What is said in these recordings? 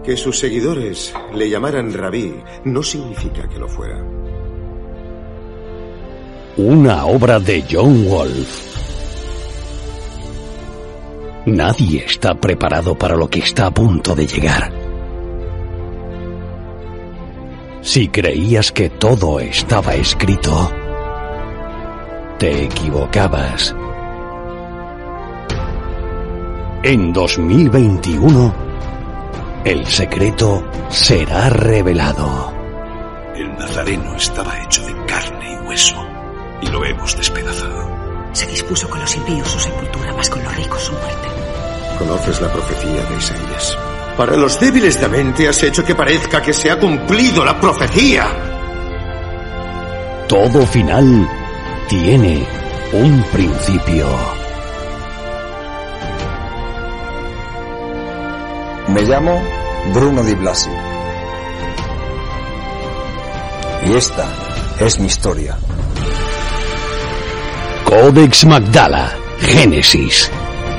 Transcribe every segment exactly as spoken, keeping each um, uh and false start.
Que sus seguidores le llamaran Rabí no significa que lo fuera. Una obra de John Wolfe. Nadie está preparado para lo que está a punto de llegar. Si creías que todo estaba escrito, te equivocabas. En dos mil veintiuno, el secreto será revelado. El Nazareno estaba hecho de carne y hueso, y lo hemos despedazado. Se dispuso con los impíos su sepultura, más con los ricos su muerte. Conoces la profecía de Isaías. Para los débiles de mente has hecho que parezca que se ha cumplido la profecía. Todo final tiene un principio. Me llamo Bruno Di Blasi. Y esta es mi historia. Codex Magdala, Génesis.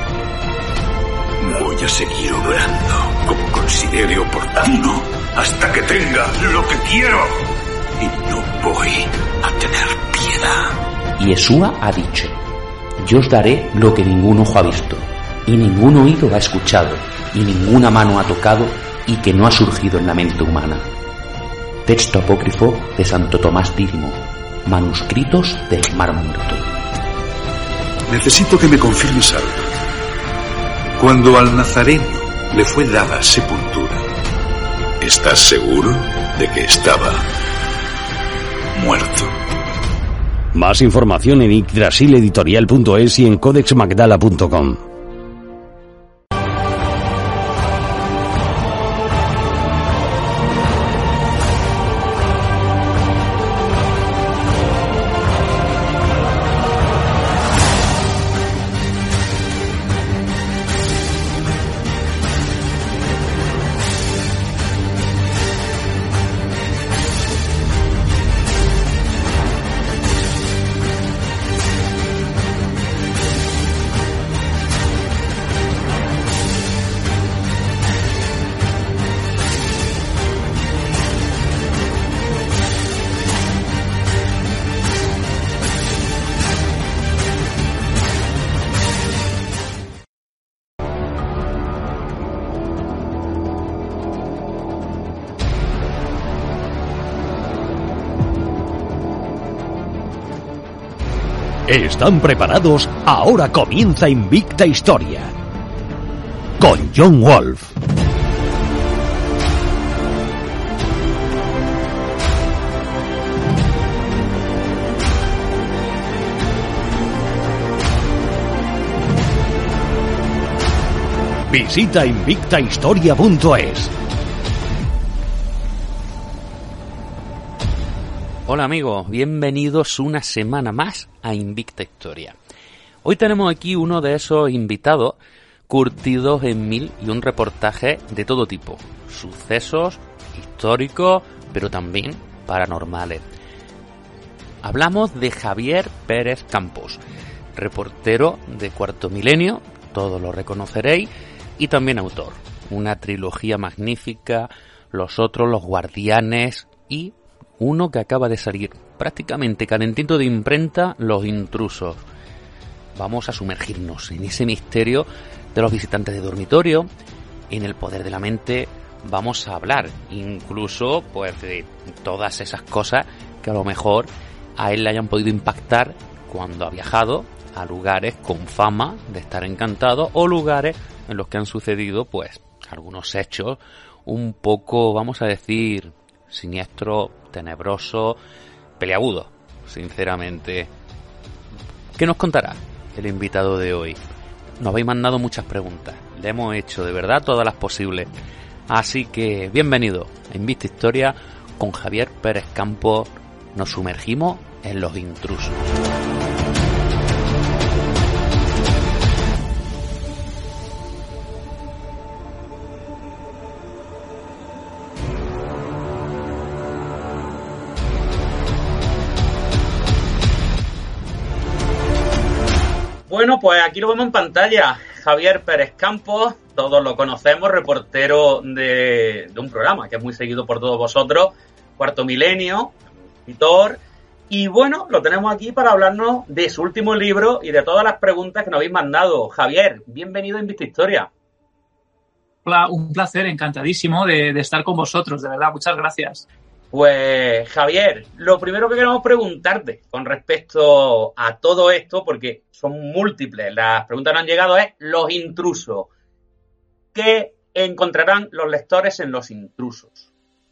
Voy a seguir obrando como considere oportuno hasta que tenga lo que quiero. Y no voy a tener piedad. Yeshua ha dicho: yo os daré lo que ningún ojo ha visto, y ningún oído ha escuchado, y ninguna mano ha tocado, y que no ha surgido en la mente humana. Texto apócrifo de Santo Tomás Dídimo. Manuscritos del Mar Muerto. Necesito que me confirmes algo. Cuando al Nazareno le fue dada sepultura, ¿estás seguro de que estaba muerto? Más información en yggdrasil editorial punto es y en codex magdala punto com. ¿Están preparados? Ahora comienza Invicta Historia con John Wolfe. Visita invicta historia punto es. Hola amigos, bienvenidos una semana más a Invicta Historia. Hoy tenemos aquí uno de esos invitados curtidos en mil y un reportaje de todo tipo. Sucesos históricos, pero también paranormales. Hablamos de Javier Pérez Campos, reportero de Cuarto Milenio, todos lo reconoceréis, y también autor. Una trilogía magnífica, Los Otros, Los Guardianes y uno que acaba de salir prácticamente calentito de imprenta, Los Intrusos. Vamos a sumergirnos en ese misterio de los visitantes de dormitorio, en el poder de la mente. Vamos a hablar incluso pues de todas esas cosas que a lo mejor a él le hayan podido impactar cuando ha viajado a lugares con fama de estar encantado o lugares en los que han sucedido pues algunos hechos un poco, vamos a decir, siniestro, tenebroso, peliagudo, sinceramente. ¿Qué nos contará el invitado de hoy? Nos habéis mandado muchas preguntas, le hemos hecho de verdad todas las posibles, así que bienvenido a Invicta Historia con Javier Pérez Campos. Nos sumergimos en Los Intrusos. Bueno, pues aquí lo vemos en pantalla. Javier Pérez Campos, todos lo conocemos, reportero de, de un programa que es muy seguido por todos vosotros, Cuarto Milenio, escritor, y bueno, lo tenemos aquí para hablarnos de su último libro y de todas las preguntas que nos habéis mandado. Javier, bienvenido a Invicta Historia. Hola, un placer, encantadísimo de, de estar con vosotros, de verdad, muchas gracias. Pues, Javier, lo primero que queremos preguntarte con respecto a todo esto, porque son múltiples las preguntas que nos han llegado, es los intrusos. ¿Qué encontrarán los lectores en Los Intrusos?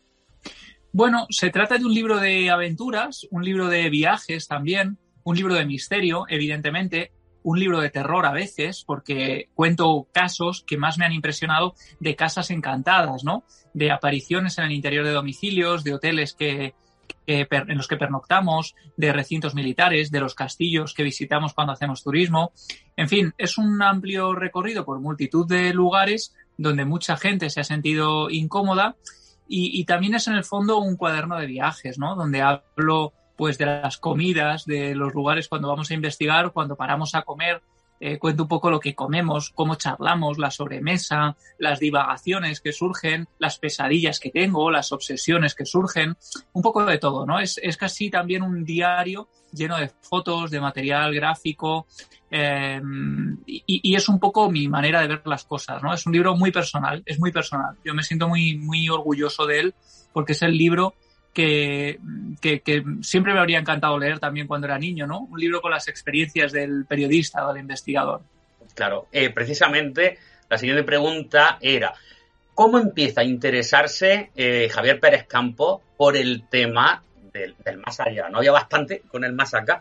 Bueno, se trata de un libro de aventuras, un libro de viajes también, un libro de misterio, evidentemente, un libro de terror a veces, porque cuento casos que más me han impresionado de casas encantadas, ¿no? De apariciones en el interior de domicilios, de hoteles que, que per, en los que pernoctamos, de recintos militares, de los castillos que visitamos cuando hacemos turismo. En fin, es un amplio recorrido por multitud de lugares donde mucha gente se ha sentido incómoda y, y también es en el fondo un cuaderno de viajes, ¿no? Donde hablo pues de las comidas, de los lugares cuando vamos a investigar, cuando paramos a comer. Eh, cuento un poco lo que comemos, cómo charlamos, la sobremesa, las divagaciones que surgen, las pesadillas que tengo, las obsesiones que surgen, un poco de todo, ¿no? Es, es casi también un diario lleno de fotos, de material gráfico, eh, y, y es un poco mi manera de ver las cosas, ¿no? Es un libro muy personal, es muy personal. Yo me siento muy, muy orgulloso de él porque es el libro Que, que, que siempre me habría encantado leer también cuando era niño, ¿no? Un libro con las experiencias del periodista o del investigador. Claro, eh, precisamente la siguiente pregunta era, ¿cómo empieza a interesarse eh, Javier Pérez Campos por el tema del, del más allá? ¿No había bastante con el más acá?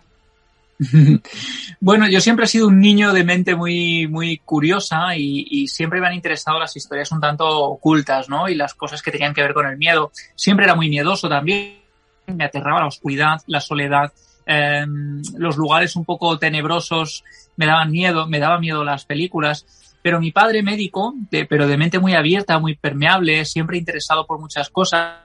Bueno, yo siempre he sido un niño de mente muy, muy curiosa y, y siempre me han interesado las historias un tanto ocultas, ¿no? Y las cosas que tenían que ver con el miedo. Siempre era muy miedoso también. Me aterraba la oscuridad, la soledad, eh, los lugares un poco tenebrosos me daban miedo, me daban miedo las películas. Pero mi padre médico, de, pero de mente muy abierta, muy permeable, siempre interesado por muchas cosas,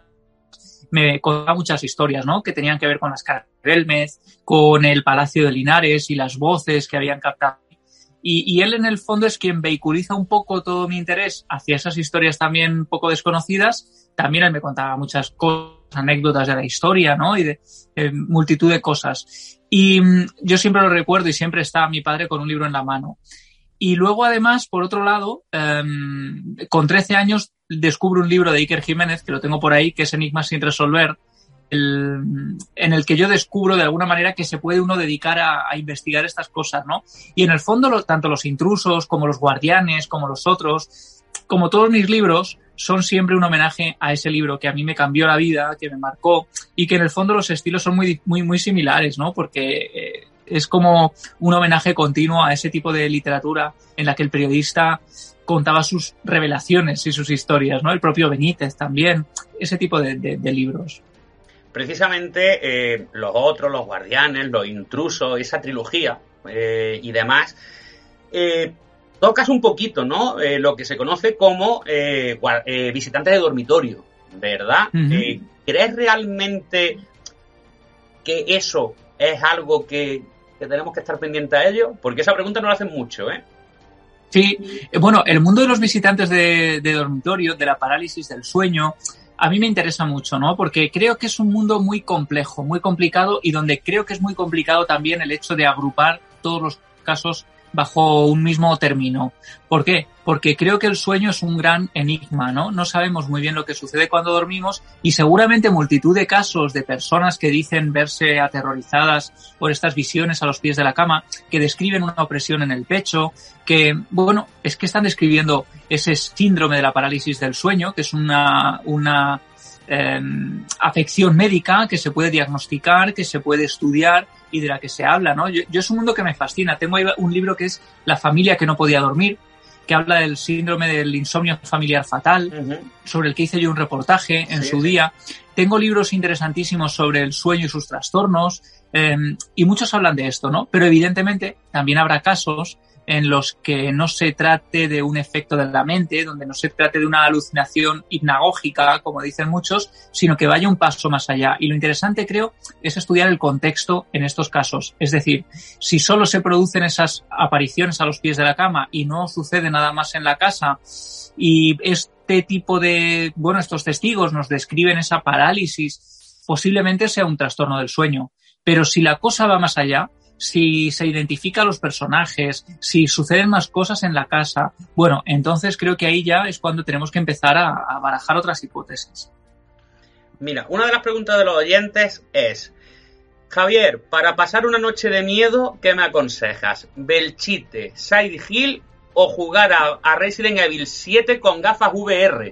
me contaba muchas historias, ¿no? Que tenían que ver con las caras de Belmez, con el Palacio de Linares y las voces que habían captado. Y, y él, en el fondo, es quien vehiculiza un poco todo mi interés hacia esas historias también poco desconocidas. También él me contaba muchas cosas, anécdotas de la historia, ¿no? Y de eh, multitud de cosas. Y mm, yo siempre lo recuerdo y siempre está mi padre con un libro en la mano. Y luego, además, por otro lado, eh, con trece años descubro un libro de Iker Jiménez, que lo tengo por ahí, que es Enigmas sin resolver, el, en el que yo descubro de alguna manera que se puede uno dedicar a, a investigar estas cosas, ¿no? Y en el fondo, lo, tanto Los Intrusos, como Los Guardianes, como los otros, como todos mis libros, son siempre un homenaje a ese libro que a mí me cambió la vida, que me marcó, y que en el fondo los estilos son muy, muy, muy similares, ¿no? Porque eh, es como un homenaje continuo a ese tipo de literatura en la que el periodista contaba sus revelaciones y sus historias, ¿no? El propio Benítez también, ese tipo de, de, de libros. Precisamente eh, los otros, Los Guardianes, Los Intrusos, esa trilogía eh, y demás, eh, tocas un poquito, ¿no? Eh, lo que se conoce como eh, eh, visitantes de dormitorio, ¿verdad? Uh-huh. Eh, ¿Crees realmente que eso es algo que, que tenemos que estar pendientes a ello? Porque esa pregunta no la hacen mucho, ¿eh? Sí, bueno, el mundo de los visitantes de, de dormitorio, de la parálisis del sueño, a mí me interesa mucho, ¿no? Porque creo que es un mundo muy complejo, muy complicado y donde creo que es muy complicado también el hecho de agrupar todos los casos bajo un mismo término. ¿Por qué? Porque creo que el sueño es un gran enigma, ¿no? No sabemos muy bien lo que sucede cuando dormimos y seguramente multitud de casos de personas que dicen verse aterrorizadas por estas visiones a los pies de la cama, que describen una opresión en el pecho, que, bueno, es que están describiendo ese síndrome de la parálisis del sueño, que es una, una eh, afección médica que se puede diagnosticar, que se puede estudiar y de la que se habla, ¿no? Yo, yo es un mundo que me fascina. Tengo ahí un libro que es La familia que no podía dormir, que habla del síndrome del insomnio familiar fatal, uh-huh. sobre el que hice yo un reportaje en sí, su sí. día. Tengo libros interesantísimos sobre el sueño y sus trastornos, eh, y muchos hablan de esto, ¿no? Pero evidentemente también habrá casos en los que no se trate de un efecto de la mente, donde no se trate de una alucinación hipnagógica, como dicen muchos, sino que vaya un paso más allá. Y lo interesante, creo, es estudiar el contexto en estos casos. Es decir, si solo se producen esas apariciones a los pies de la cama y no sucede nada más en la casa, y este tipo de, bueno, estos testigos nos describen esa parálisis, posiblemente sea un trastorno del sueño. Pero si la cosa va más allá, si se identifica a los personajes, si suceden más cosas en la casa, bueno, entonces creo que ahí ya es cuando tenemos que empezar a, a barajar otras hipótesis. Mira, una de las preguntas de los oyentes es: Javier, para pasar una noche de miedo, ¿qué me aconsejas? ¿Belchite, Silent Hill o jugar a, a Resident Evil siete con gafas V R?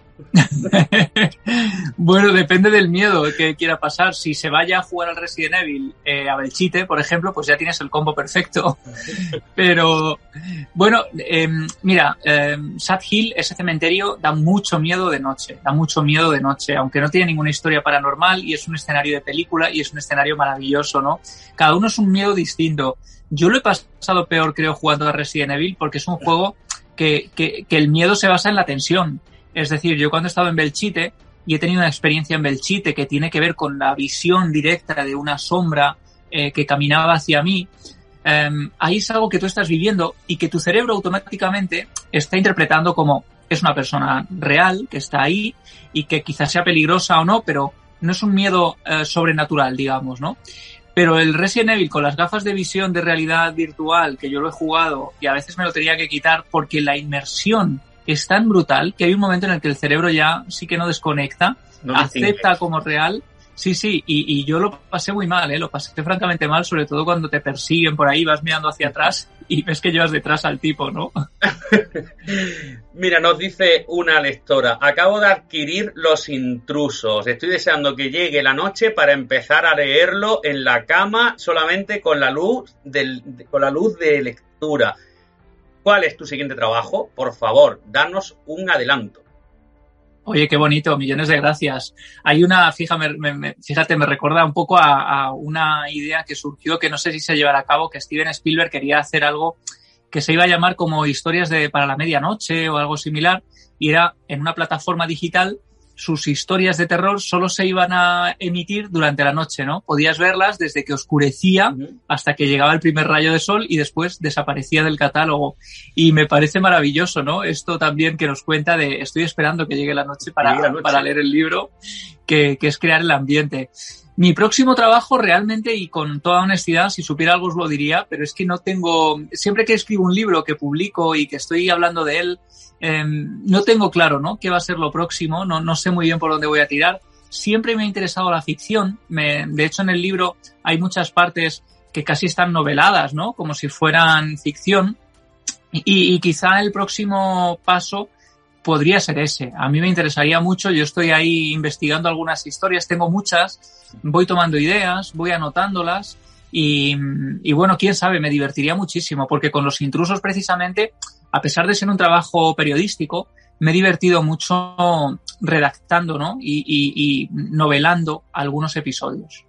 Bueno, depende del miedo que quiera pasar. Si se vaya a jugar al Resident Evil eh, a Belchite, por ejemplo, pues ya tienes el combo perfecto. Pero, bueno, eh, mira, eh, Sad Hill, ese cementerio, da mucho miedo de noche, da mucho miedo de noche, aunque no tiene ninguna historia paranormal y es un escenario de película y es un escenario maravilloso, ¿no? Cada uno es un miedo distinto. Yo lo he pasado peor, creo, jugando a Resident Evil, porque es un juego que, que, que el miedo se basa en la tensión. Es decir, yo cuando he estado en Belchite y he tenido una experiencia en Belchite que tiene que ver con la visión directa de una sombra eh, que caminaba hacia mí, eh, ahí es algo que tú estás viviendo y que tu cerebro automáticamente está interpretando como es una persona real que está ahí y que quizás sea peligrosa o no, pero no es un miedo eh, sobrenatural, digamos, ¿no? Pero el Resident Evil con las gafas de visión de realidad virtual, que yo lo he jugado y a veces me lo tenía que quitar porque la inmersión es tan brutal que hay un momento en el que el cerebro ya sí que no desconecta, no acepta como real. Sí, sí, y, y yo lo pasé muy mal, ¿eh? Lo pasé francamente mal, sobre todo cuando te persiguen por ahí, vas mirando hacia atrás y ves que llevas detrás al tipo, ¿no? Mira, nos dice una lectora: acabo de adquirir Los Intrusos. Estoy deseando que llegue la noche para empezar a leerlo en la cama solamente con la luz del, con la luz de lectura. ¿Cuál es tu siguiente trabajo? Por favor, danos un adelanto. Oye, qué bonito, millones de gracias. Hay una, fíjate, me, me, fíjate, me recuerda un poco a, a una idea que surgió, que no sé si se llevará a cabo, que Steven Spielberg quería hacer algo que se iba a llamar como Historias de para la medianoche o algo similar, y era en una plataforma digital. Sus historias de terror solo se iban a emitir durante la noche, ¿no? Podías verlas desde que oscurecía hasta que llegaba el primer rayo de sol y después desaparecía del catálogo. Y me parece maravilloso, ¿no? Esto también que nos cuenta de estoy esperando que llegue la noche para, la noche. para leer el libro, que, que es crear el ambiente. Mi próximo trabajo realmente, y con toda honestidad, si supiera algo os lo diría, pero es que no tengo... Siempre que escribo un libro, que publico y que estoy hablando de él, Eh, no tengo claro, ¿no?, qué va a ser lo próximo, no, no sé muy bien por dónde voy a tirar. Siempre me ha interesado la ficción, me, de hecho en el libro hay muchas partes que casi están noveladas, ¿no?, como si fueran ficción, y, y quizá el próximo paso podría ser ese. A mí me interesaría mucho, yo estoy ahí investigando algunas historias, tengo muchas, voy tomando ideas, voy anotándolas, y, y bueno, quién sabe, me divertiría muchísimo, porque con Los Intrusos precisamente, a pesar de ser un trabajo periodístico, me he divertido mucho redactando, ¿no?, y, y, y novelando algunos episodios.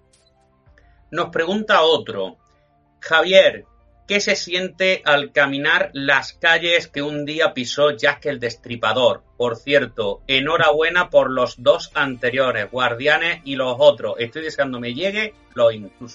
Nos pregunta otro: Javier, ¿qué se siente al caminar las calles que un día pisó Jack el Destripador? Por cierto, enhorabuena por los dos anteriores, Guardianes y los otros. Estoy deseando me llegue Los Intrusos.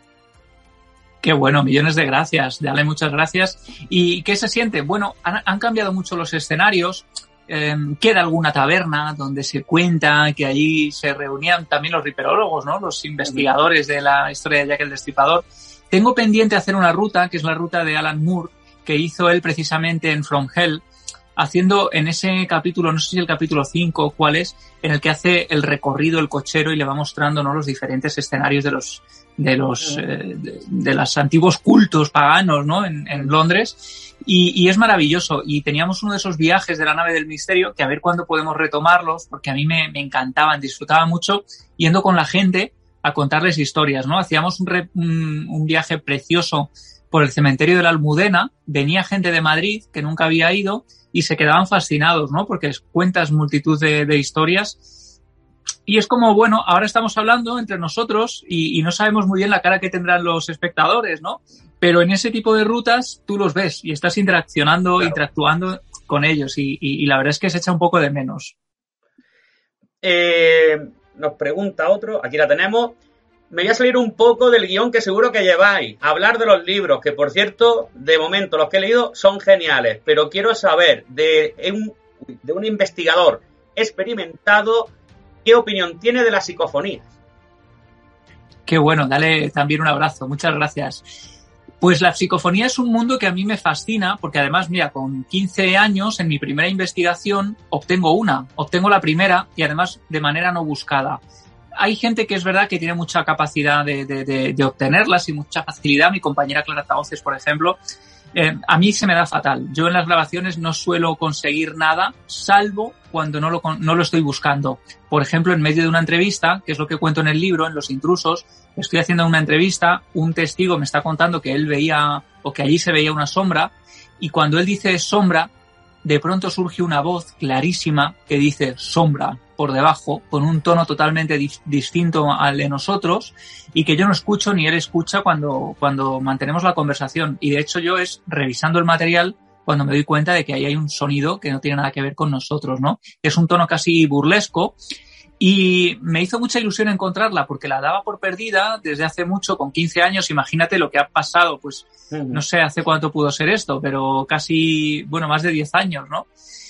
Qué bueno, millones de gracias, dale muchas gracias. ¿Y qué se siente? Bueno, han, han cambiado mucho los escenarios, eh, queda alguna taberna donde se cuenta que allí se reunían también los riperólogos, ¿no?, los investigadores de la historia de Jack el Destripador. Tengo pendiente hacer una ruta, que es la ruta de Alan Moore, que hizo él precisamente en From Hell, haciendo en ese capítulo, no sé si el capítulo cinco o cuál es, en el que hace el recorrido el cochero y le va mostrando, ¿no?, los diferentes escenarios de los de los eh, de, de los antiguos cultos paganos, ¿no?, en, en Londres, y, y es maravilloso. Y teníamos uno de esos viajes de la nave del misterio que a ver cuándo podemos retomarlos, porque a mí me, me encantaban, disfrutaba mucho yendo con la gente a contarles historias, ¿no? Hacíamos un, re, un, un viaje precioso por el cementerio de la Almudena, venía gente de Madrid que nunca había ido y se quedaban fascinados, ¿no?, porque cuentas multitud de, de historias. y es como, bueno, ahora estamos hablando entre nosotros y, y no sabemos muy bien la cara que tendrán los espectadores, ¿no? Pero en ese tipo de rutas tú los ves y estás interaccionando, claro. interactuando con ellos y, y, y la verdad es que se echa un poco de menos. Eh, nos pregunta otro, aquí la tenemos. Me voy a salir un poco del guión que seguro que lleváis. Hablar de los libros, que por cierto, de momento los que he leído son geniales, pero quiero saber de un, de un investigador experimentado qué opinión tiene de las psicofonías. Qué bueno, dale también un abrazo, muchas gracias. Pues la psicofonía es un mundo que a mí me fascina porque además, mira, con quince años en mi primera investigación obtengo una, obtengo la primera y además de manera no buscada. Hay gente que es verdad que tiene mucha capacidad de, de, de, de obtenerlas y mucha facilidad. Mi compañera Clara Tahoces, por ejemplo, eh, a mí se me da fatal. Yo en las grabaciones no suelo conseguir nada, salvo cuando no lo, no lo estoy buscando. Por ejemplo, en medio de una entrevista, que es lo que cuento en el libro, en Los Intrusos, estoy haciendo una entrevista, un testigo me está contando que él veía, o que allí se veía una sombra, y cuando él dice sombra, de pronto surge una voz clarísima que dice sombra por debajo, con un tono totalmente di- distinto al de nosotros y que yo no escucho ni él escucha cuando, cuando mantenemos la conversación. Y de hecho yo es revisando el material cuando me doy cuenta de que ahí hay un sonido que no tiene nada que ver con nosotros, ¿no? Es un tono casi burlesco y me hizo mucha ilusión encontrarla porque la daba por perdida desde hace mucho, con quince años. Imagínate lo que ha pasado, pues no sé hace cuánto pudo ser esto, pero casi, bueno, más de diez años, ¿no?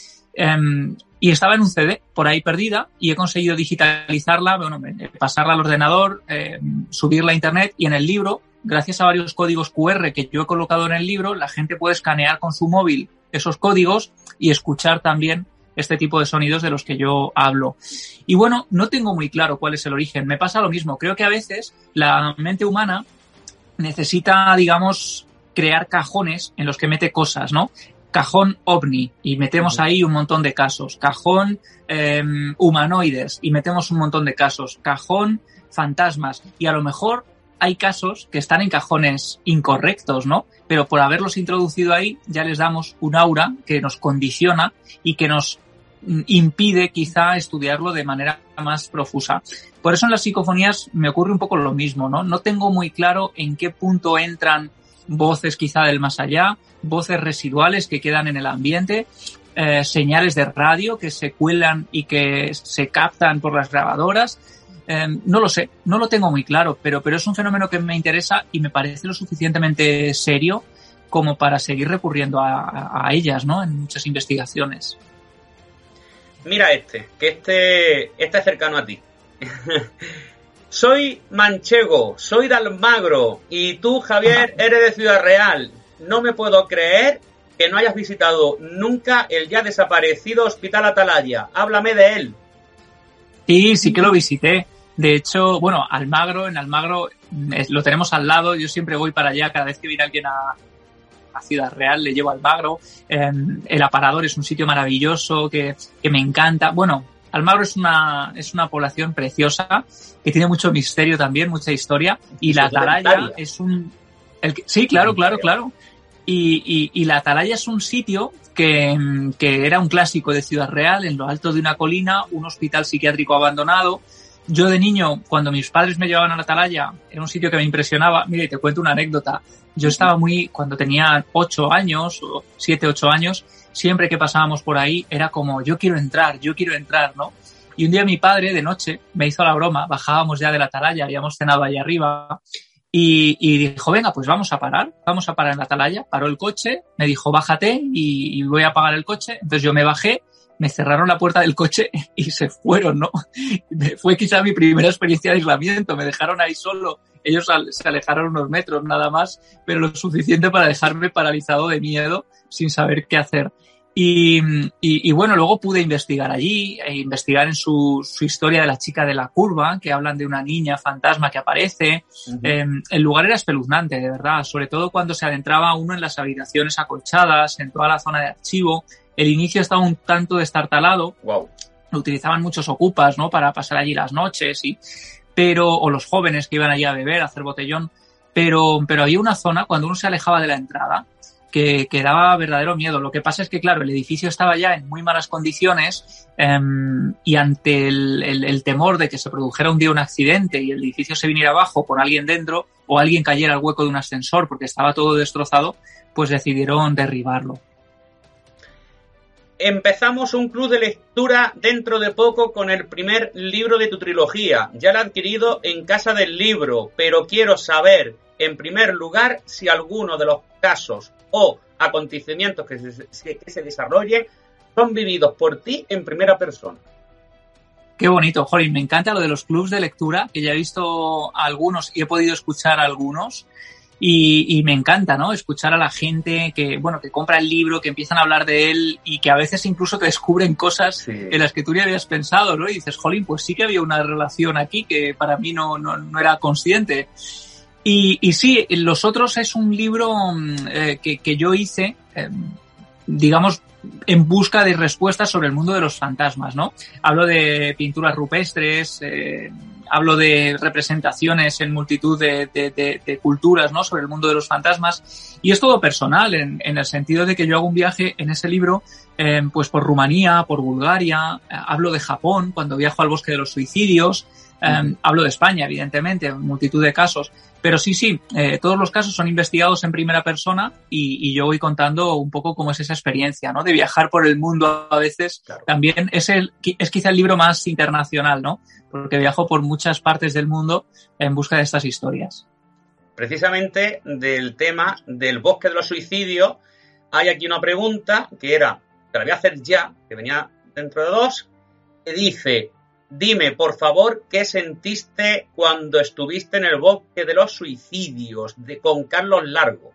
Um, y estaba en un C D por ahí perdida y he conseguido digitalizarla, bueno, pasarla al ordenador, eh, subirla a internet y en el libro, gracias a varios códigos cu erre que yo he colocado en el libro, la gente puede escanear con su móvil esos códigos y escuchar también este tipo de sonidos de los que yo hablo. Y bueno, no tengo muy claro cuál es el origen. Me pasa lo mismo. Creo que a veces la mente humana necesita, digamos, crear cajones en los que mete cosas, ¿no? Cajón ovni y metemos ahí un montón de casos. Cajón eh, humanoides y metemos un montón de casos. Cajón fantasmas. Y a lo mejor hay casos que están en cajones incorrectos, ¿no? Pero por haberlos introducido ahí ya les damos un aura que nos condiciona y que nos impide quizá estudiarlo de manera más profusa. Por eso en las psicofonías me ocurre un poco lo mismo, ¿no? No tengo muy claro en qué punto entran voces quizá del más allá, voces residuales que quedan en el ambiente, eh, señales de radio que se cuelan y que se captan por las grabadoras. Eh, no lo sé, no lo tengo muy claro, pero, pero es un fenómeno que me interesa y me parece lo suficientemente serio como para seguir recurriendo a, a, a ellas, ¿no? En muchas investigaciones. Mira este, que este, este es cercano a ti. Soy manchego, soy de Almagro y tú, Javier, eres de Ciudad Real. No me puedo creer que no hayas visitado nunca el ya desaparecido Hospital Atalaya. Háblame de él. Sí, sí que lo visité. De hecho, bueno, Almagro, en Almagro lo tenemos al lado. Yo siempre voy para allá cada vez que viene alguien a, a Ciudad Real, le llevo Almagro. Eh, el Aparador es un sitio maravilloso que, que me encanta. Bueno, Almagro es una, es una población preciosa que tiene mucho misterio también, mucha historia. Y la Atalaya es un... El que, sí, claro, claro, claro. Y, y, y la Atalaya es un sitio que, que era un clásico de Ciudad Real, en lo alto de una colina, un hospital psiquiátrico abandonado. Yo de niño, cuando mis padres me llevaban a la Atalaya, era un sitio que me impresionaba. Mire, te cuento una anécdota. Yo estaba muy, cuando tenía ocho años, o siete, ocho años, siempre que pasábamos por ahí, era como, yo quiero entrar, yo quiero entrar, ¿no? Y un día mi padre, de noche, me hizo la broma, bajábamos ya de la Atalaya, habíamos cenado ahí arriba, y, y dijo, venga, pues vamos a parar, vamos a parar en la Atalaya. Paró el coche, me dijo, bájate y, y voy a apagar el coche. Entonces yo me bajé, me cerraron la puerta del coche y se fueron, ¿no? Fue quizá mi primera experiencia de aislamiento, me dejaron ahí solo. Ellos se alejaron unos metros nada más, pero lo suficiente para dejarme paralizado de miedo sin saber qué hacer. Y, y, y bueno, luego pude investigar allí, e investigar en su, su historia de la chica de la curva, que hablan de una niña fantasma que aparece. Uh-huh. Eh, el lugar era espeluznante, de verdad, sobre todo cuando se adentraba uno en las habitaciones acolchadas, en toda la zona de archivo. El inicio estaba un tanto destartalado. Wow. Lo utilizaban muchos ocupas, ¿no? Para pasar allí las noches y, pero, o los jóvenes que iban allí a beber, a hacer botellón. Pero, pero había una zona, cuando uno se alejaba de la entrada, que, que daba verdadero miedo. Lo que pasa es que, claro, el edificio estaba ya en muy malas condiciones eh, y ante el, el, el temor de que se produjera un día un accidente y el edificio se viniera abajo con alguien dentro o alguien cayera al hueco de un ascensor porque estaba todo destrozado, pues decidieron derribarlo. Empezamos un club de lectura dentro de poco con el primer libro de tu trilogía. Ya lo he adquirido en Casa del Libro, pero quiero saber, en primer lugar, si alguno de los casos o acontecimientos que se, que se desarrollen son vividos por ti en primera persona. Qué bonito, Jolín, me encanta lo de los clubs de lectura, que ya he visto algunos y he podido escuchar algunos. Y, y me encanta, ¿no? Escuchar a la gente que, bueno, que compra el libro, que empiezan a hablar de él y que a veces incluso te descubren cosas sí. en las que tú ni habías pensado, ¿no? Y dices, jolín, pues sí que había una relación aquí que para mí no, no, no era consciente. Y, y sí, Los Otros es un libro eh, que, que yo hice, eh, digamos, en busca de respuestas sobre el mundo de los fantasmas, ¿no? Hablo de pinturas rupestres, eh, hablo de representaciones en multitud de, de, de, de culturas, ¿no? Sobre el mundo de los fantasmas. Y es todo personal, en, en el sentido de que yo hago un viaje en ese libro, eh, pues por Rumanía, por Bulgaria, eh, hablo de Japón, cuando viajo al bosque de los suicidios, eh, uh-huh. hablo de España, evidentemente, en multitud de casos. Pero sí, sí, eh, todos los casos son investigados en primera persona y, y yo voy contando un poco cómo es esa experiencia, ¿no? De viajar por el mundo a veces. Claro. También es, el, es quizá el libro más internacional, ¿no? Porque viajo por muchas partes del mundo en busca de estas historias. Precisamente del tema del bosque de los suicidios, hay aquí una pregunta que era, te la voy a hacer ya, que venía dentro de dos, que dice... Dime, por favor, ¿qué sentiste cuando estuviste en el bosque de los suicidios de, con Carlos Largo?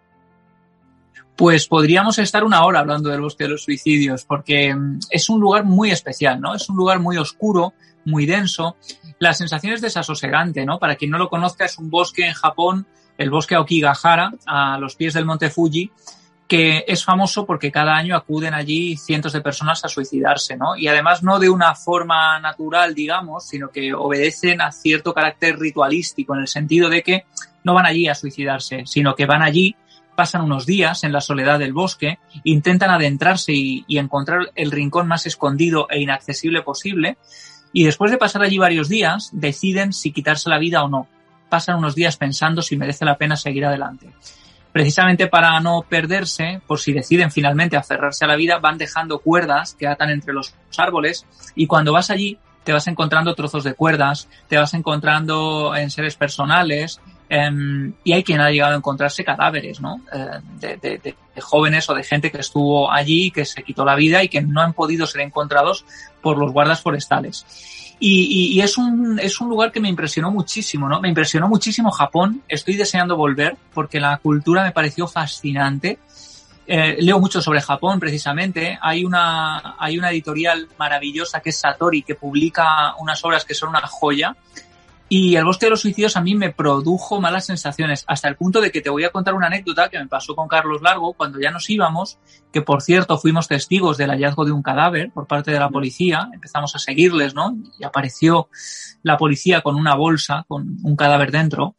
Pues podríamos estar una hora hablando del bosque de los suicidios, porque es un lugar muy especial, ¿no? Es un lugar muy oscuro, muy denso. La sensación es desasosegante, ¿no? Para quien no lo conozca, es un bosque en Japón, el bosque Aokigahara, a los pies del monte Fuji, que es famoso porque cada año acuden allí cientos de personas a suicidarse, ¿no? Y además no de una forma natural, digamos, sino que obedecen a cierto carácter ritualístico, en el sentido de que no van allí a suicidarse, sino que van allí, pasan unos días en la soledad del bosque, intentan adentrarse y, y encontrar el rincón más escondido e inaccesible posible, y después de pasar allí varios días, deciden si quitarse la vida o no. Pasan unos días pensando si merece la pena seguir adelante. Precisamente para no perderse, por si deciden finalmente aferrarse a la vida, van dejando cuerdas que atan entre los árboles y cuando vas allí te vas encontrando trozos de cuerdas, te vas encontrando en seres personales eh, y hay quien ha llegado a encontrarse cadáveres, ¿no? Eh, de, de, de, de jóvenes o de gente que estuvo allí, que se quitó la vida y que no han podido ser encontrados por los guardas forestales. Y, y, y es un, es un lugar que me impresionó muchísimo, ¿no? Me impresionó muchísimo Japón. Estoy deseando volver porque la cultura me pareció fascinante. Eh, leo mucho sobre Japón, precisamente. Hay una, hay una editorial maravillosa que es Satori, que publica unas obras que son una joya. Y el bosque de los suicidios a mí me produjo malas sensaciones, hasta el punto de que te voy a contar una anécdota que me pasó con Carlos Largo cuando ya nos íbamos, que por cierto fuimos testigos del hallazgo de un cadáver por parte de la policía, empezamos a seguirles, ¿no? Y apareció la policía con una bolsa, con un cadáver dentro.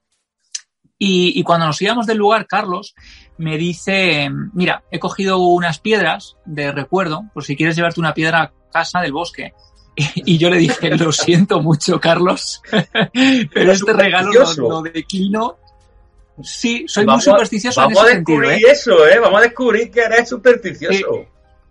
Y, y cuando nos íbamos del lugar, Carlos me dice, mira, he cogido unas piedras de recuerdo, por si quieres llevarte una piedra a casa del bosque. Y yo le dije, lo siento mucho, Carlos, pero este regalo lo, lo declino. Sí, soy vamos, muy supersticioso en ese sentido. Vamos a descubrir eso, ¿eh? Vamos a descubrir que eres supersticioso. Sí,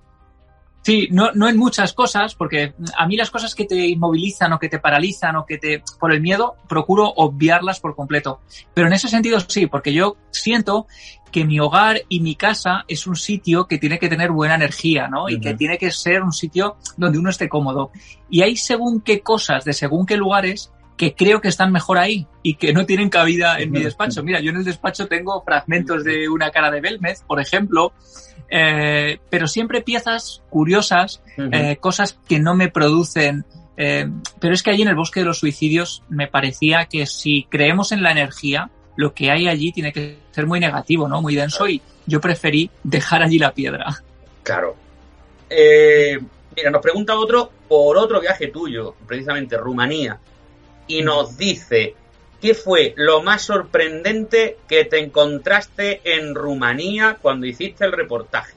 sí no, no en muchas cosas, porque a mí las cosas que te inmovilizan o que te paralizan o que te... por el miedo, procuro obviarlas por completo. Pero en ese sentido sí, porque yo siento que mi hogar y mi casa es un sitio que tiene que tener buena energía, ¿no? Y uh-huh. que tiene que ser un sitio donde uno esté cómodo. Y hay según qué cosas, de según qué lugares, que creo que están mejor ahí y que no tienen cabida en uh-huh. mi despacho. Mira, yo en el despacho tengo fragmentos de una cara de Belmez, por ejemplo, eh, pero siempre piezas curiosas, uh-huh. eh, cosas que no me producen... Eh, pero es que allí en el bosque de los suicidios me parecía que si creemos en la energía, lo que hay allí tiene que ser muy negativo, ¿no? Muy denso, y yo preferí dejar allí la piedra. Claro. Eh, mira, nos pregunta otro por otro viaje tuyo, precisamente Rumanía, y nos dice, ¿qué fue lo más sorprendente que te encontraste en Rumanía cuando hiciste el reportaje?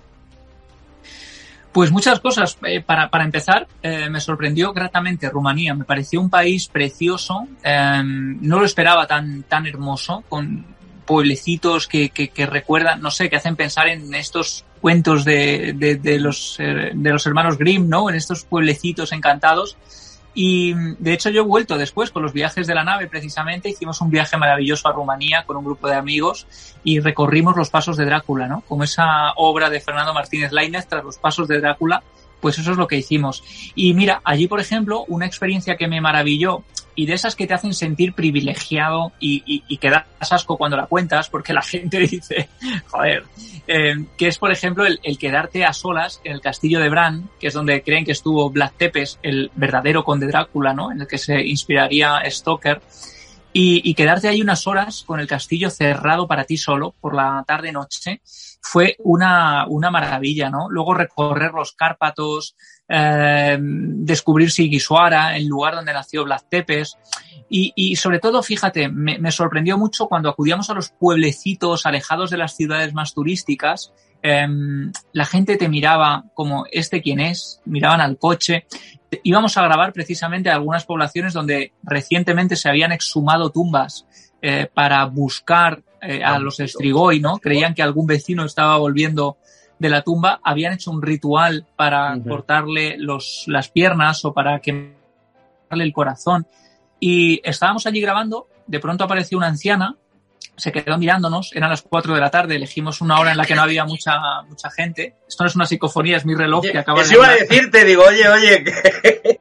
Pues muchas cosas. Eh, para, para empezar, eh, me sorprendió gratamente Rumanía. Me pareció un país precioso. Eh, no lo esperaba tan, tan hermoso, con pueblecitos que, que, que recuerdan, no sé, que hacen pensar en estos cuentos de, de, de, los, eh, de los hermanos Grimm, ¿no? En estos pueblecitos encantados. Y de hecho yo he vuelto después con los viajes de la nave, precisamente hicimos un viaje maravilloso a Rumanía con un grupo de amigos y recorrimos los pasos de Drácula, ¿no? Como esa obra de Fernando Martínez Lainez tras los pasos de Drácula, pues eso es lo que hicimos. Y mira, allí por ejemplo, una experiencia que me maravilló y de esas que te hacen sentir privilegiado y, y, y que das asco cuando la cuentas porque la gente dice, joder, eh, que es por ejemplo el, el quedarte a solas en el castillo de Bran, que es donde creen que estuvo Vlad Tepes, el verdadero conde Drácula, ¿no? En el que se inspiraría Stoker. Y, y quedarte ahí unas horas con el castillo cerrado para ti solo por la tarde-noche fue una, una maravilla, ¿no? Luego recorrer los Cárpatos, eh, descubrir Sighisoara, el lugar donde nació Vlad Tepes. Y, y sobre todo, fíjate, me, me sorprendió mucho cuando acudíamos a los pueblecitos alejados de las ciudades más turísticas. Eh, la gente te miraba como, ¿este quién es? Miraban al coche. Íbamos a grabar precisamente algunas poblaciones donde recientemente se habían exhumado tumbas eh, para buscar eh, a los Strigoi, ¿no? Creían que algún vecino estaba volviendo de la tumba. Habían hecho un ritual para uh-huh. cortarle los, las piernas o para quemarle el corazón. Y estábamos allí grabando, de pronto apareció una anciana, se quedó mirándonos, eran las cuatro de la tarde, elegimos una hora en la que no había mucha mucha gente. Esto no es una psicofonía, es mi reloj oye, que acaba de... Eso iba a decirte, digo, oye, oye... ¿qué?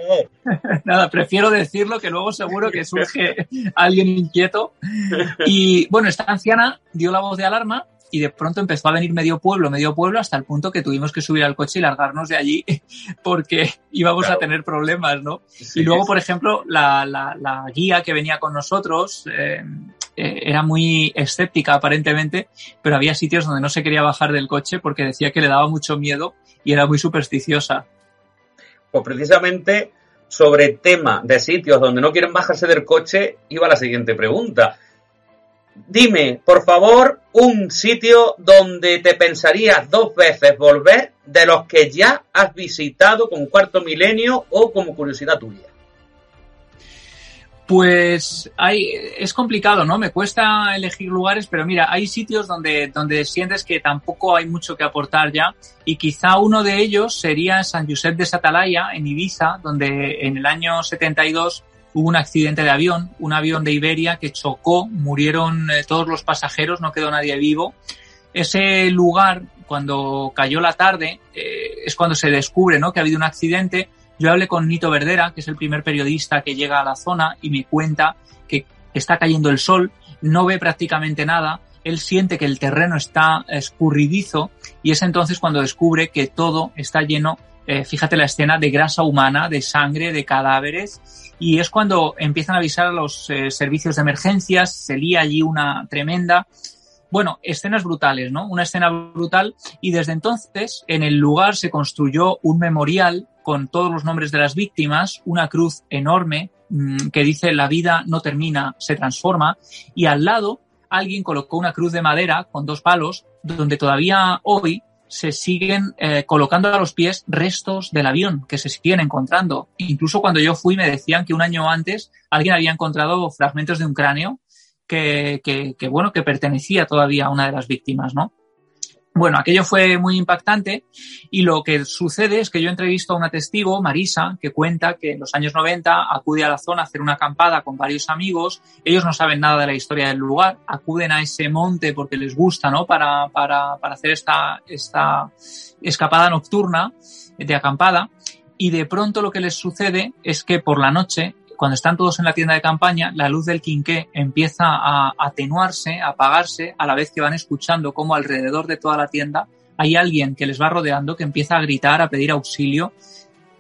Nada, prefiero decirlo que luego seguro que surge alguien inquieto. Y bueno, esta anciana dio la voz de alarma y de pronto empezó a venir medio pueblo, medio pueblo, hasta el punto que tuvimos que subir al coche y largarnos de allí porque íbamos claro. a tener problemas, ¿no? Sí, y luego, por ejemplo, la, la, la guía que venía con nosotros eh, eh, era muy escéptica aparentemente, pero había sitios donde no se quería bajar del coche porque decía que le daba mucho miedo y era muy supersticiosa. Pues precisamente sobre el tema de sitios donde no quieren bajarse del coche iba la siguiente pregunta. Dime, por favor, un sitio donde te pensarías dos veces volver de los que ya has visitado con Cuarto Milenio o como curiosidad tuya. Pues hay, es complicado, ¿no? Me cuesta elegir lugares, pero mira, hay sitios donde, donde sientes que tampoco hay mucho que aportar ya y quizá uno de ellos sería San Josep de Satalaya, en Ibiza, donde en el año setenta y dos hubo un accidente de avión, un avión de Iberia que chocó, murieron eh, todos los pasajeros, no quedó nadie vivo. Ese lugar, cuando cayó la tarde, eh, es cuando se descubre, ¿no?, que ha habido un accidente. Yo hablé con Nito Verdera, que es el primer periodista que llega a la zona y me cuenta que está cayendo el sol, no ve prácticamente nada, él siente que el terreno está escurridizo y es entonces cuando descubre que todo está lleno, eh, fíjate la escena, de grasa humana, de sangre, de cadáveres. Y es cuando empiezan a avisar a los eh, servicios de emergencias, se lía allí una tremenda... Bueno, escenas brutales, ¿no? Una escena brutal y desde entonces en el lugar se construyó un memorial con todos los nombres de las víctimas, una cruz enorme mmm, que dice la vida no termina, se transforma y al lado alguien colocó una cruz de madera con dos palos donde todavía hoy se siguen eh, colocando a los pies restos del avión que se siguen encontrando. Incluso cuando yo fui me decían que un año antes alguien había encontrado fragmentos de un cráneo que, que, que bueno, que pertenecía todavía a una de las víctimas, ¿no? Bueno, aquello fue muy impactante y lo que sucede es que yo entrevisto a una testigo, Marisa, que cuenta que en los años noventa acude a la zona a hacer una acampada con varios amigos. Ellos no saben nada de la historia del lugar, acuden a ese monte porque les gusta, ¿no? Para, para, para hacer esta, esta escapada nocturna de acampada y de pronto lo que les sucede es que por la noche, cuando están todos en la tienda de campaña, la luz del quinqué empieza a atenuarse, a apagarse, a la vez que van escuchando cómo alrededor de toda la tienda hay alguien que les va rodeando, que empieza a gritar, a pedir auxilio.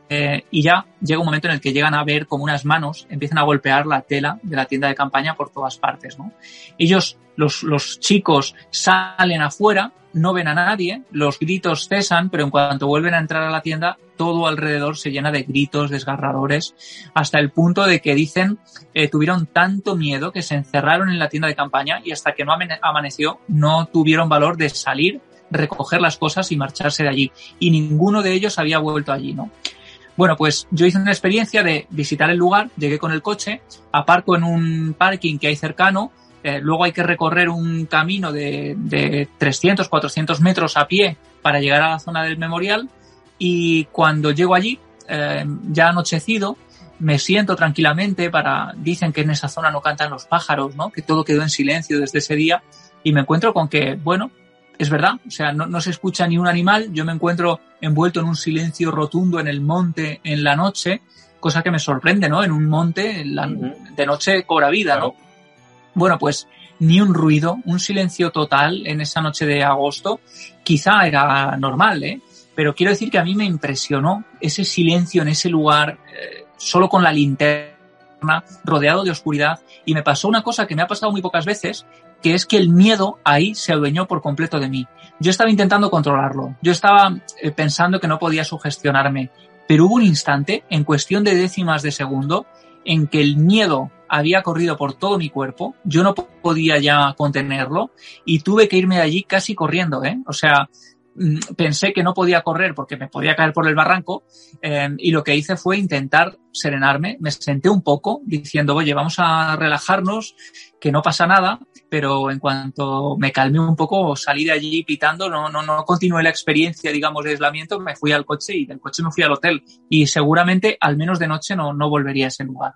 Eh, y ya llega un momento en el que llegan a ver como unas manos empiezan a golpear la tela de la tienda de campaña por todas partes, ¿no? Ellos, los, los chicos, salen afuera, no ven a nadie, los gritos cesan, pero en cuanto vuelven a entrar a la tienda, todo alrededor se llena de gritos desgarradores, hasta el punto de que dicen eh, tuvieron tanto miedo que se encerraron en la tienda de campaña y hasta que no amaneció no tuvieron valor de salir, recoger las cosas y marcharse de allí. Y ninguno de ellos había vuelto allí, ¿no? Bueno, pues yo hice una experiencia de visitar el lugar, llegué con el coche, aparco en un parking que hay cercano, eh, luego hay que recorrer un camino de, de trescientos, cuatrocientos metros a pie para llegar a la zona del memorial y cuando llego allí, eh, ya anochecido, me siento tranquilamente para, dicen que en esa zona no cantan los pájaros, ¿no? Que todo quedó en silencio desde ese día y me encuentro con que, bueno, es verdad, o sea, no, no se escucha ni un animal, yo me encuentro envuelto en un silencio rotundo en el monte en la noche, cosa que me sorprende, ¿no? En un monte la, de noche cobra vida, ¿no? Bueno, pues ni un ruido, un silencio total en esa noche de agosto, quizá era normal, ¿eh? Pero quiero decir que a mí me impresionó ese silencio en ese lugar, eh, solo con la linterna, rodeado de oscuridad, y me pasó una cosa que me ha pasado muy pocas veces, que es que el miedo ahí se adueñó por completo de mí. Yo estaba intentando controlarlo, yo estaba eh, pensando que no podía sugestionarme, pero hubo un instante, en cuestión de décimas de segundo, en que el miedo había corrido por todo mi cuerpo, yo no podía ya contenerlo y tuve que irme de allí casi corriendo, ¿eh? O sea, pensé que no podía correr porque me podía caer por el barranco eh, y lo que hice fue intentar serenarme, me senté un poco diciendo, oye, vamos a relajarnos, que no pasa nada, pero en cuanto me calmé un poco salí de allí pitando, no, no, no continué la experiencia, digamos, de aislamiento, me fui al coche y del coche me fui al hotel y seguramente al menos de noche no, no volvería a ese lugar.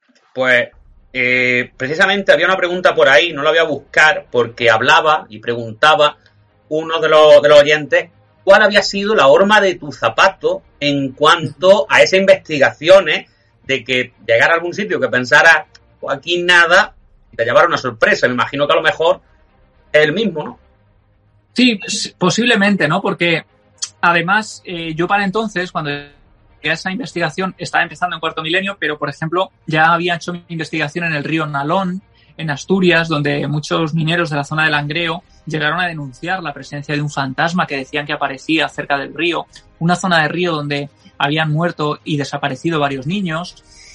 Pues eh, precisamente había una pregunta por ahí, no la voy a buscar porque hablaba y preguntaba uno de los, de los oyentes, ¿cuál había sido la horma de tu zapato en cuanto a esas investigaciones de que llegar a algún sitio que pensara, pues aquí nada, y te llevara una sorpresa? Me imagino que a lo mejor es el mismo, ¿no? Sí, posiblemente, ¿no? Porque además eh, yo para entonces, cuando esa investigación estaba empezando en Cuarto Milenio, pero por ejemplo ya había hecho mi investigación en el río Nalón, en Asturias, donde muchos mineros de la zona del Langreo llegaron a denunciar la presencia de un fantasma que decían que aparecía cerca del río, una zona de río donde habían muerto y desaparecido varios niños.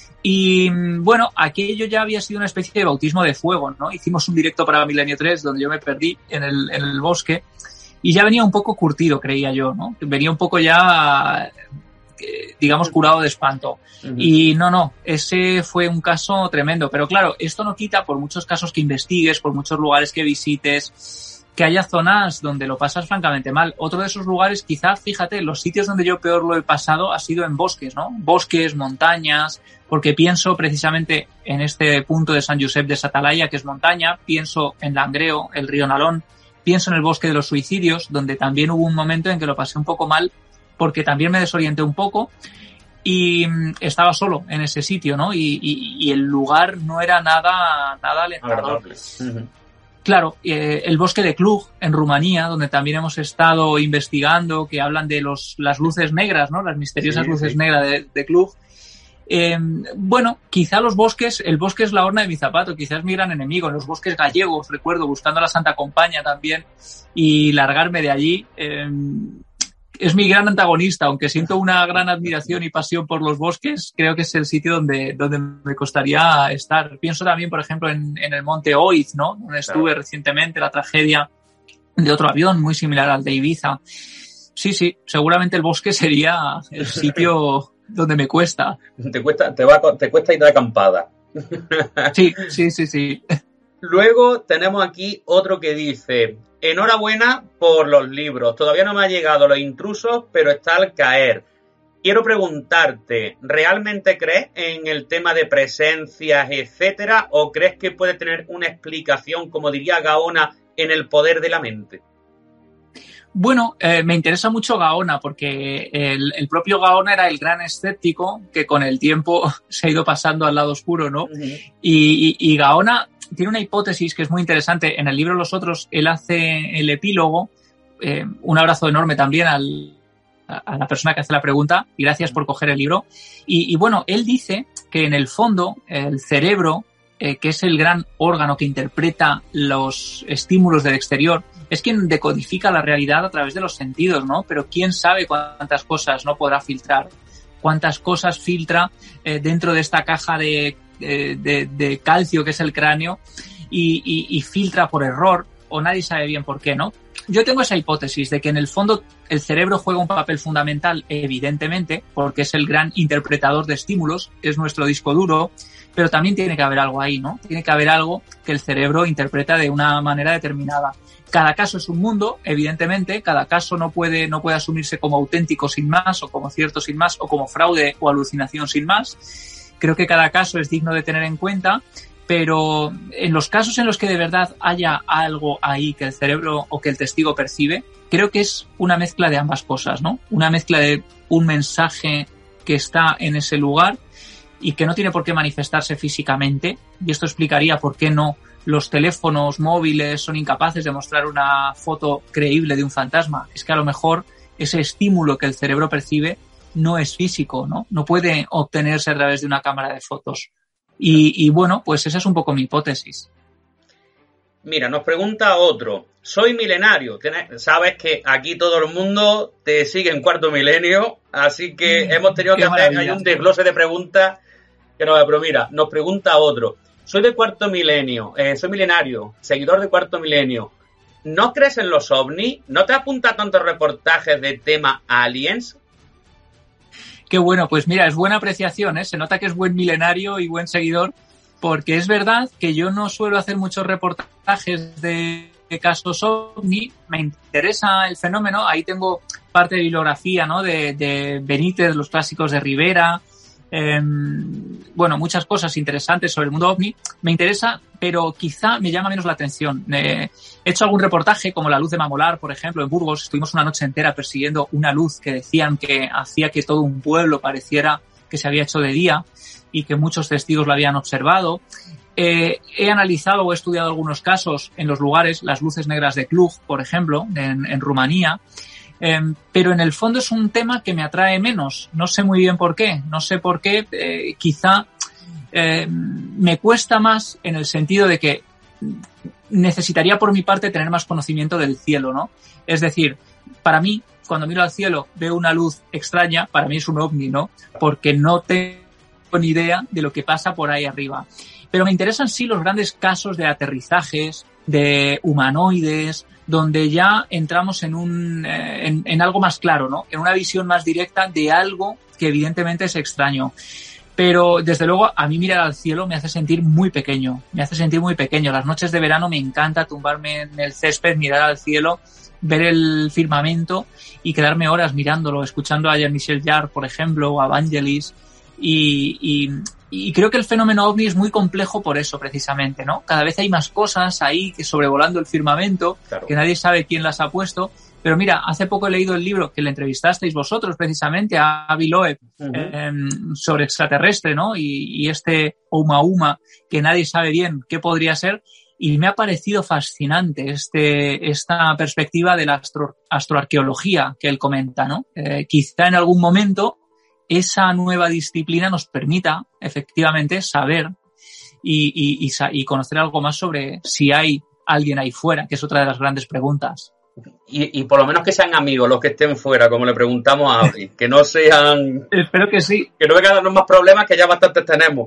Y bueno, aquello ya había sido una especie de bautismo de fuego, ¿no? Hicimos un directo para Milenio tres donde yo me perdí en el, en el bosque y ya venía un poco curtido, creía yo, ¿no? Venía un poco ya, digamos, curado de espanto. Uh-huh. Y no, no, ese fue un caso tremendo. Pero claro, esto no quita, por muchos casos que investigues, por muchos lugares que visites, que haya zonas donde lo pasas francamente mal. Otro de esos lugares, quizá, fíjate, los sitios donde yo peor lo he pasado ha sido en bosques, ¿no? Bosques, montañas, porque pienso precisamente en este punto de San Josep de Satalaya, que es montaña, pienso en Langreo, el río Nalón, pienso en el bosque de los suicidios, donde también hubo un momento en que lo pasé un poco mal, porque también me desorienté un poco y estaba solo en ese sitio, ¿no? Y, y, y el lugar no era nada, nada alentador. Uh-huh. Claro, eh, el bosque de Cluj, en Rumanía, donde también hemos estado investigando, que hablan de los, las luces negras, ¿no? Las misteriosas sí, luces sí. negras de, de Cluj. Eh, bueno, quizá los bosques, el bosque es la horna de mi zapato, quizás es mi gran enemigo. En los bosques gallegos, recuerdo, buscando la Santa Compaña también y largarme de allí. Eh, es mi gran antagonista, aunque siento una gran admiración y pasión por los bosques, creo que es el sitio donde, donde me costaría estar. Pienso también, por ejemplo, en, en el monte Oiz, ¿no? Donde estuve claro. recientemente, la tragedia de otro avión muy similar al de Ibiza. Sí, sí, seguramente el bosque sería el sitio donde me cuesta. Te cuesta, te va, te cuesta ir de acampada. Sí, sí, sí, sí. Luego tenemos aquí otro que dice: enhorabuena por los libros. Todavía no me ha llegado Los Intrusos, pero está al caer. Quiero preguntarte, ¿realmente crees en el tema de presencias, etcétera, o crees que puede tener una explicación, como diría Gaona, en el poder de la mente? Bueno, eh, me interesa mucho Gaona porque el, el propio Gaona era el gran escéptico que con el tiempo se ha ido pasando al lado oscuro, ¿no? Uh-huh. Y, y, y Gaona tiene una hipótesis que es muy interesante. En el libro Los Otros, él hace el epílogo. Eh, un abrazo enorme también al, a la persona que hace la pregunta, y gracias por coger el libro. Y, y bueno, él dice que en el fondo el cerebro, eh, que es el gran órgano que interpreta los estímulos del exterior, es quien decodifica la realidad a través de los sentidos, ¿no? Pero quién sabe cuántas cosas no podrá filtrar, cuántas cosas filtra eh, dentro de esta caja de, de, de, de calcio que es el cráneo y, y, y filtra por error, o nadie sabe bien por qué, ¿no? Yo tengo esa hipótesis de que en el fondo el cerebro juega un papel fundamental, evidentemente, porque es el gran interpretador de estímulos, es nuestro disco duro, pero también tiene que haber algo ahí, ¿no? Tiene que haber algo que el cerebro interpreta de una manera determinada. Cada caso es un mundo, evidentemente, cada caso no puede, no puede asumirse como auténtico sin más, o como cierto sin más, o como fraude o alucinación sin más. Creo que cada caso es digno de tener en cuenta, pero en los casos en los que de verdad haya algo ahí que el cerebro o que el testigo percibe, creo que es una mezcla de ambas cosas, ¿no? Una mezcla de un mensaje que está en ese lugar y que no tiene por qué manifestarse físicamente, y esto explicaría por qué no los teléfonos móviles son incapaces de mostrar una foto creíble de un fantasma. Es que a lo mejor ese estímulo que el cerebro percibe no es físico, ¿no? No puede obtenerse a través de una cámara de fotos. Y, y bueno, pues esa es un poco mi hipótesis. Mira, nos pregunta otro. Soy milenario. Sabes que aquí todo el mundo te sigue en Cuarto Milenio, así que mm, hemos tenido que hacer hay un desglose de preguntas que no, pero mira, nos pregunta otro. Soy de Cuarto Milenio, eh, soy milenario, seguidor de Cuarto Milenio. ¿No crees en los ovnis? ¿No te apunta tantos reportajes de tema aliens? Qué bueno, pues mira, es buena apreciación, ¿eh? Se nota que es buen milenario y buen seguidor, porque es verdad que yo no suelo hacer muchos reportajes de casos ovni, me interesa el fenómeno, ahí tengo parte de bibliografía, ¿no? De, de Benítez, los clásicos de Rivera, eh, bueno, muchas cosas interesantes sobre el mundo ovni, me interesa, pero quizá me llama menos la atención. Eh, he hecho algún reportaje, como la luz de Mamolar, por ejemplo, en Burgos, estuvimos una noche entera persiguiendo una luz que decían que hacía que todo un pueblo pareciera que se había hecho de día y que muchos testigos lo habían observado. Eh, he analizado o he estudiado algunos casos en los lugares, las luces negras de Cluj, por ejemplo, en, en Rumanía, eh, pero en el fondo es un tema que me atrae menos. No sé muy bien por qué, no sé por qué, eh, quizá eh, me cuesta más en el sentido de que necesitaría por mi parte tener más conocimiento del cielo, ¿no? Es decir, para mí, cuando miro al cielo, veo una luz extraña, para mí es un ovni, ¿no? Porque no tengo ni idea de lo que pasa por ahí arriba. Pero me interesan sí los grandes casos de aterrizajes, de humanoides, donde ya entramos en un eh, en, en algo más claro, ¿no? En una visión más directa de algo que evidentemente es extraño. Pero desde luego a mí mirar al cielo me hace sentir muy pequeño, me hace sentir muy pequeño. Las noches de verano me encanta tumbarme en el césped, mirar al cielo, ver el firmamento y quedarme horas mirándolo, escuchando a Jean-Michel Jarre, por ejemplo, o a Vangelis. Y, y, y creo que el fenómeno ovni es muy complejo por eso, precisamente, ¿no? Cada vez hay más cosas ahí que sobrevolando el firmamento, claro, que nadie sabe quién las ha puesto. Pero mira, hace poco he leído el libro que le entrevistasteis vosotros, precisamente, a Avi Loeb, uh-huh. eh, sobre extraterrestre, ¿no? Y, y este Oumuamua, que nadie sabe bien qué podría ser. Y me ha parecido fascinante este, esta perspectiva de la astro, astroarqueología que él comenta, ¿no? Eh, quizá en algún momento esa nueva disciplina nos permita efectivamente saber y, y, y, y conocer algo más sobre si hay alguien ahí fuera, que es otra de las grandes preguntas. Y, y por lo menos que sean amigos los que estén fuera, como le preguntamos a Avi, que no sean... Espero que sí. Que no vengan a darnos más problemas, que ya bastantes tenemos.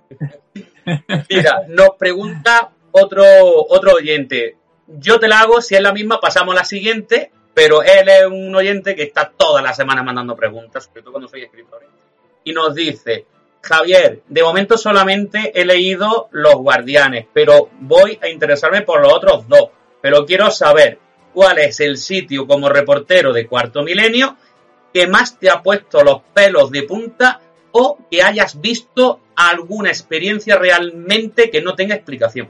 Mira, nos pregunta otro, otro oyente. Yo te la hago, si es la misma pasamos a la siguiente, pero él es un oyente que está toda la semana mandando preguntas, sobre todo cuando soy escritor. Y nos dice: Javier, de momento solamente he leído Los Guardianes, pero voy a interesarme por los otros dos. Pero quiero saber cuál es el sitio como reportero de Cuarto Milenio que más te ha puesto los pelos de punta o que hayas visto alguna experiencia realmente que no tenga explicación.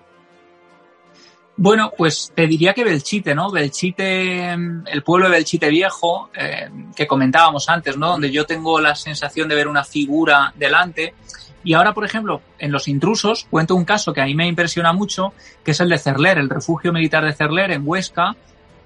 Bueno, pues te diría que Belchite, ¿no? Belchite, el pueblo de Belchite Viejo, eh, que comentábamos antes, ¿no? Donde yo tengo la sensación de ver una figura delante. Y ahora, por ejemplo, en Los Intrusos, cuento un caso que a mí me impresiona mucho, que es el de Cerler, el refugio militar de Cerler en Huesca,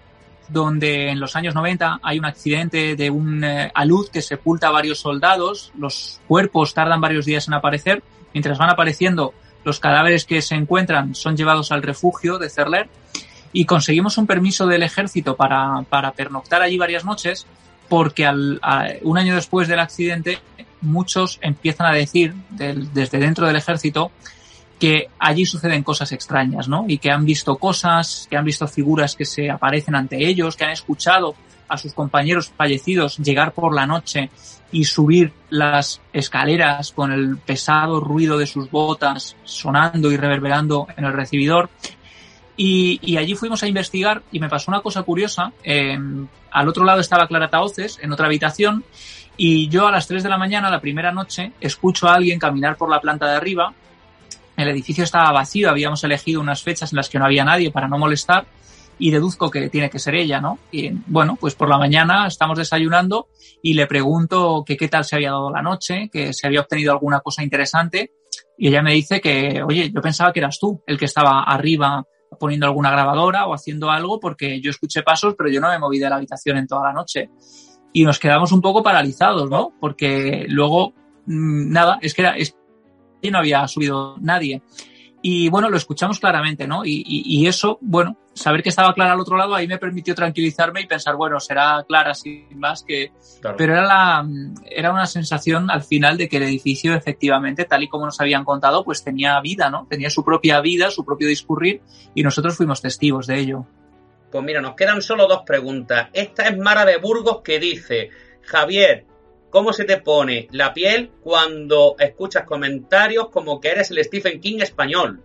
donde en los años noventa hay un accidente de un eh, alud que sepulta a varios soldados. Los cuerpos tardan varios días en aparecer. Mientras van apareciendo, los cadáveres que se encuentran son llevados al refugio de Cerler y conseguimos un permiso del ejército para, para pernoctar allí varias noches, porque al, a, un año después del accidente muchos empiezan a decir del, desde dentro del ejército que allí suceden cosas extrañas, ¿no? Y que han visto cosas, que han visto figuras que se aparecen ante ellos, que han escuchado a sus compañeros fallecidos llegar por la noche y subir las escaleras con el pesado ruido de sus botas sonando y reverberando en el recibidor. Y, y allí fuimos a investigar y me pasó una cosa curiosa. Eh, al otro lado estaba Clara Tahoces, en otra habitación, y yo a las tres de la mañana, la primera noche, escucho a alguien caminar por la planta de arriba. El edificio estaba vacío, habíamos elegido unas fechas en las que no había nadie para no molestar y deduzco que tiene que ser ella, ¿no? Y bueno, pues por la mañana estamos desayunando y le pregunto que qué tal se había dado la noche, que se había obtenido alguna cosa interesante y ella me dice que, oye, yo pensaba que eras tú el que estaba arriba poniendo alguna grabadora o haciendo algo porque yo escuché pasos pero yo no me moví de la habitación en toda la noche. Y nos quedamos un poco paralizados, ¿no? Porque luego, mmm, nada, es que era... Es y no había subido nadie. Y bueno, lo escuchamos claramente, ¿no? Y, y, y eso, bueno, saber que estaba Clara al otro lado ahí me permitió tranquilizarme y pensar, bueno, será Clara sin más que... Claro. Pero era la era una sensación al final de que el edificio efectivamente, tal y como nos habían contado, pues tenía vida, ¿no? Tenía su propia vida, su propio discurrir y nosotros fuimos testigos de ello. Pues mira, nos quedan solo dos preguntas. Esta es Mara de Burgos que dice, Javier, ¿cómo se te pone la piel cuando escuchas comentarios como que eres el Stephen King español?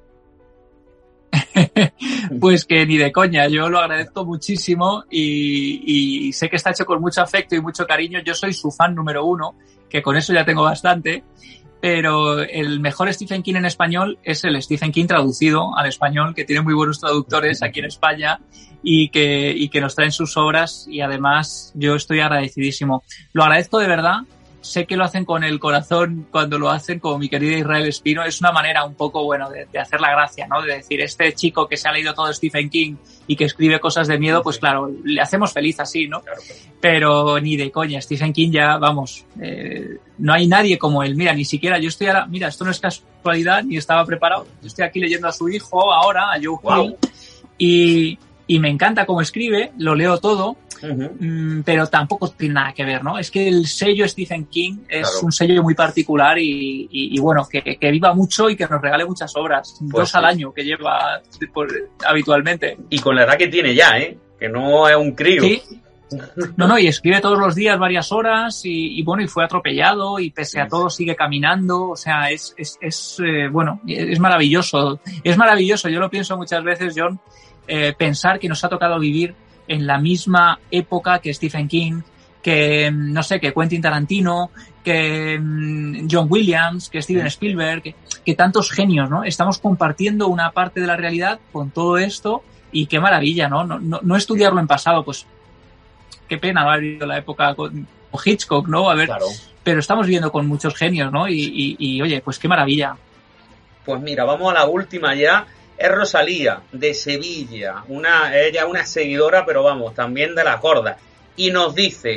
Pues que ni de coña, yo lo agradezco muchísimo y, y sé que está hecho con mucho afecto y mucho cariño. Yo soy su fan número uno, que con eso ya tengo bastante, pero el mejor Stephen King en español es el Stephen King traducido al español, que tiene muy buenos traductores aquí en España y que, y que nos traen sus obras y además yo estoy agradecidísimo. Lo agradezco de verdad. Sé que lo hacen con el corazón cuando lo hacen, como mi querida Israel Espino. Es una manera un poco, bueno, de, de hacer la gracia, ¿no? De decir, este chico que se ha leído todo Stephen King y que escribe cosas de miedo, pues claro, le hacemos feliz así, ¿no? Pero ni de coña, Stephen King ya, vamos, eh, no hay nadie como él. Mira, ni siquiera yo estoy ahora, mira, esto no es casualidad, ni estaba preparado. Yo estoy aquí leyendo a su hijo ahora, a Joe Hill, wow. y, y me encanta cómo escribe, lo leo todo. Uh-huh. Pero tampoco tiene nada que ver, ¿no? Es que el sello Stephen King es claro. un sello muy particular y, y, y bueno, que, que viva mucho y que nos regale muchas obras, pues dos sí. al año que lleva por, habitualmente. Y con la edad que tiene ya, ¿eh? Que no es un crío. Sí. No, no, y escribe todos los días varias horas y, y bueno, y fue atropellado y pese a todo sigue caminando, o sea, es, es, es eh, bueno, es maravilloso, es maravilloso, yo lo pienso muchas veces, John, eh, pensar que nos ha tocado vivir en la misma época que Stephen King, que, no sé, que Quentin Tarantino, que John Williams, que Steven Spielberg, que, que tantos genios, ¿no? Estamos compartiendo una parte de la realidad con todo esto y qué maravilla, ¿no? No, no, no estudiarlo en pasado, pues qué pena no haber vivido la época con Hitchcock, ¿no? A ver, claro. Pero estamos viviendo con muchos genios, ¿no? Y, y, y oye, pues qué maravilla. Pues mira, vamos a la última ya. Es Rosalía, de Sevilla, una, ella una seguidora, pero vamos, también de las gordas. Y nos dice,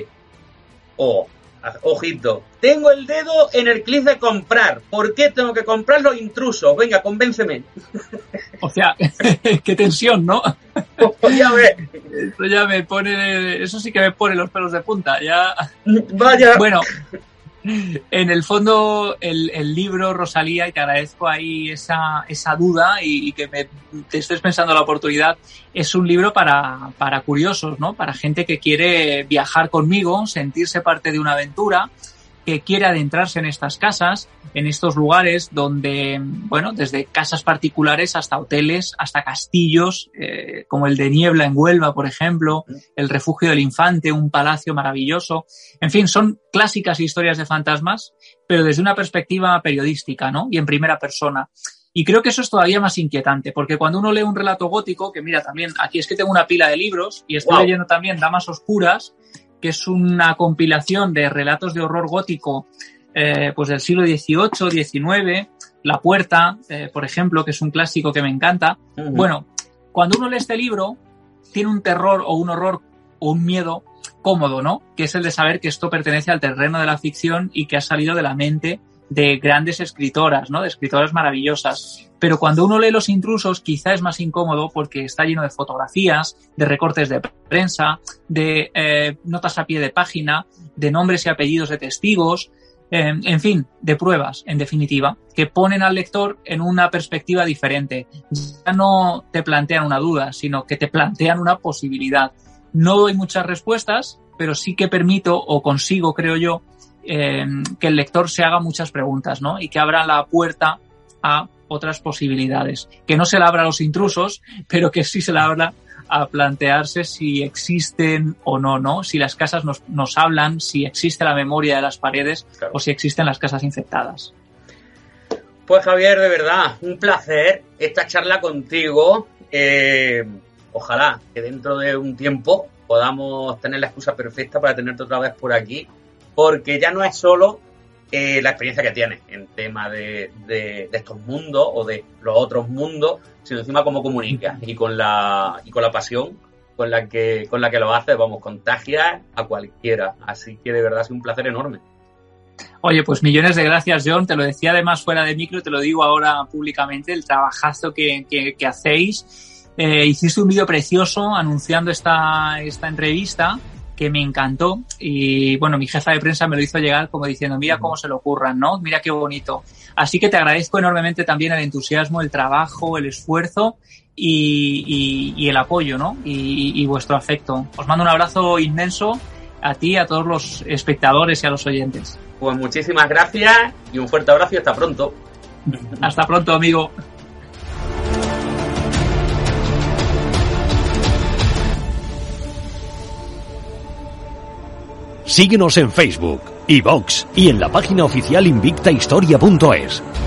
oh, ojito, tengo el dedo en el clic de comprar. ¿Por qué tengo que comprar los intrusos? Venga, convénceme. O sea, qué tensión, ¿no? Oh, ya ves. Eso ya me pone, eso sí que me pone los pelos de punta, ya. Vaya. Bueno. En el fondo, el, el libro, Rosalía, y te agradezco ahí esa, esa duda y, y que me, te estés pensando la oportunidad, es un libro para, para curiosos, ¿no? Para gente que quiere viajar conmigo, sentirse parte de una aventura, que quiere adentrarse en estas casas, en estos lugares donde, bueno, desde casas particulares hasta hoteles, hasta castillos, eh, como el de Niebla en Huelva, por ejemplo, el Refugio del Infante, un palacio maravilloso. En fin, son clásicas historias de fantasmas, pero desde una perspectiva periodística, ¿no? Y en primera persona. Y creo que eso es todavía más inquietante, porque cuando uno lee un relato gótico, que mira también, aquí es que tengo una pila de libros y estoy wow. leyendo también Damas Oscuras, que es una compilación de relatos de horror gótico eh, pues del siglo dieciocho, diecinueve, La Puerta, eh, por ejemplo, que es un clásico que me encanta. Uh-huh. Bueno, cuando uno lee este libro, tiene un terror o un horror un miedo cómodo, ¿no? Que es el de saber que esto pertenece al terreno de la ficción y que ha salido de la mente de grandes escritoras, ¿no? De escritoras maravillosas. Pero cuando uno lee Los intrusos, quizá es más incómodo porque está lleno de fotografías, de recortes de prensa, de eh, notas a pie de página, de nombres y apellidos de testigos, eh, en fin, de pruebas, en definitiva, que ponen al lector en una perspectiva diferente. Ya no te plantean una duda, sino que te plantean una posibilidad. No doy muchas respuestas, pero sí que permito o consigo, creo yo, eh, que el lector se haga muchas preguntas, ¿no? Y que abra la puerta a otras posibilidades. Que no se la abra a Los intrusos, pero que sí se la abra a plantearse si existen o no, ¿no? Si las casas nos, nos hablan, si existe la memoria de las paredes, claro, o si existen las casas infectadas. Pues Javier, de verdad, un placer esta charla contigo. Eh, ojalá que dentro de un tiempo podamos tener la excusa perfecta para tenerte otra vez por aquí, porque ya no es solo eh, la experiencia que tienes en tema de, de, de estos mundos o de los otros mundos, sino encima cómo comunicas y con la y con la pasión con la que con la que lo haces, vamos, contagias a cualquiera. Así que de verdad es un placer enorme. Oye, pues millones de gracias, John. Te lo decía además fuera de micro, te lo digo ahora públicamente, el trabajazo que, que, que hacéis. Eh, hiciste un vídeo precioso anunciando esta, esta entrevista que me encantó y bueno, mi jefa de prensa me lo hizo llegar como diciendo, mira cómo se lo ocurran, ¿no? Mira qué bonito. Así que te agradezco enormemente también el entusiasmo, el trabajo, el esfuerzo y, y, y el apoyo, ¿no? Y, y vuestro afecto. Os mando un abrazo inmenso a ti, a todos los espectadores y a los oyentes. Pues muchísimas gracias y un fuerte abrazo y hasta pronto. Hasta pronto, amigo. Síguenos en Facebook, iVoox y en la página oficial invicta historia punto es.